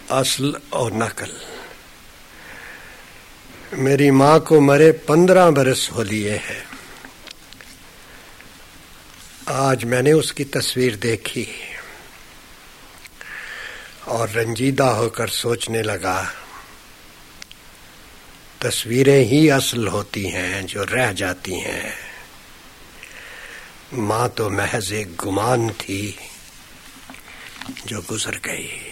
असल और नकल। मेरी माँ को मरे 15 बरस हो लिए हैं। आज मैंने उसकी तस्वीर देखी और रंजीदा होकर सोचने लगा, तस्वीरें ही असल होती हैं जो रह जाती हैं। माँ तो महज एक गुमान थी जो गुजर गई।